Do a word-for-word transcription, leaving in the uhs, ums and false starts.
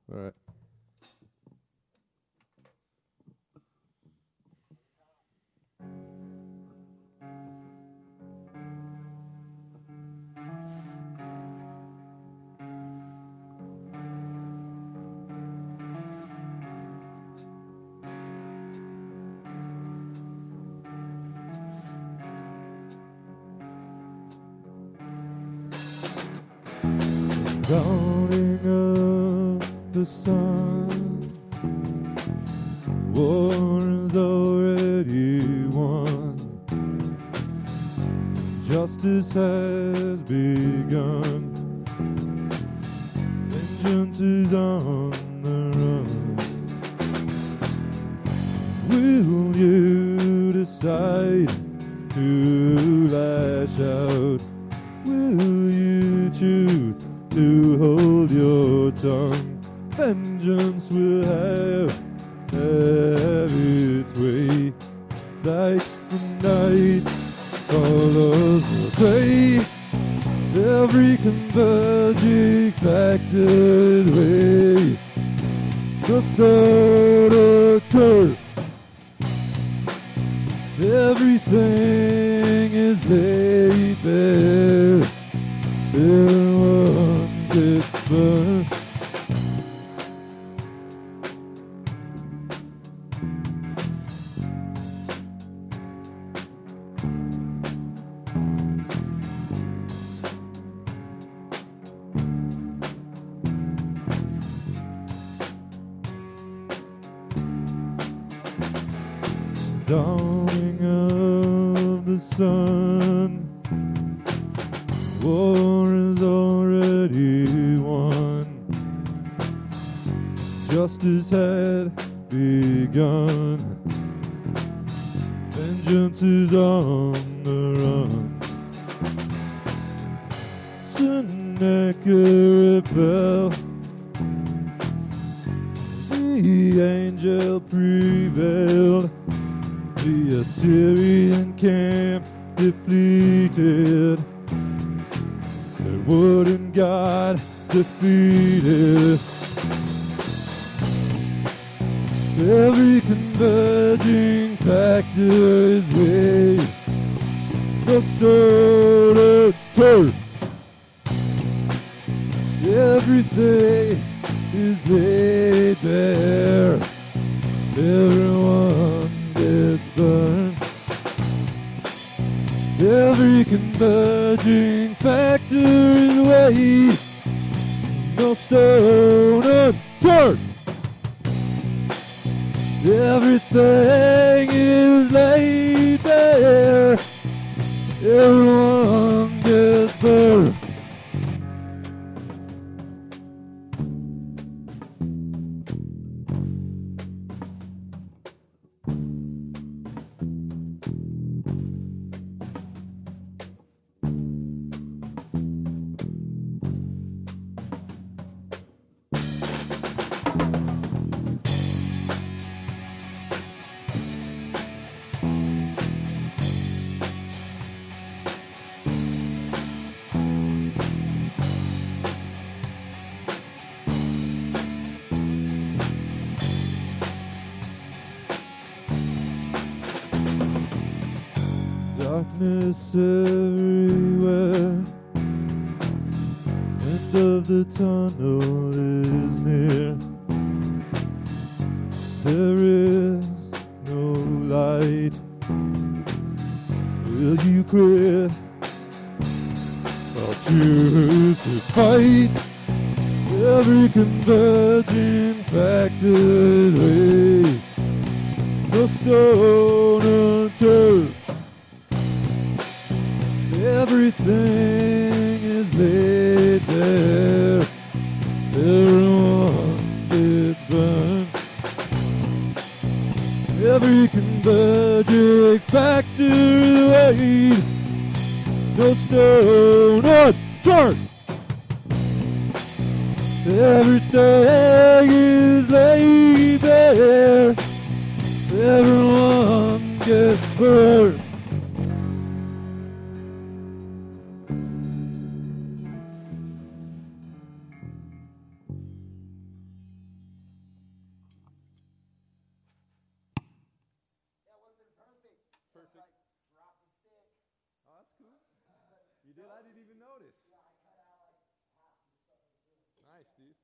All right. Dawning of the sun, war is already won. Justice has begun. Vengeance is on the run. Will you decide to lash out? Will you choose to hold your tongue? Vengeance will have, have its way. Like the night follows the day, every converging factored way. The start of turn, everything is laid bare. Everyone gets burned. Dawning of the sun, war is already won. Justice had begun. Vengeance is on the run. Sennacherib fell, the angel prevailed. The Assyrian camp depleted, their wooden god defeated. Every converging factor is weighed, the stone of turn. Everything is laid bare. Everyone gets burned. Every converging factor is weighed, no stone unturned. Everything is laid bare. Everyone gets burned. Darkness everywhere, end of the tunnel is near. There is no light. Will you quit or choose to fight? Every converging factor way, no stone unturned. Everything is laid there. Everyone gets burned. Every converging factor weighed, no stone unturned. Everything is laid there. Everyone gets burned. cool. You did? I didn't even notice. Yeah, I cut out like half of the stuff I was doing. Nice, dude.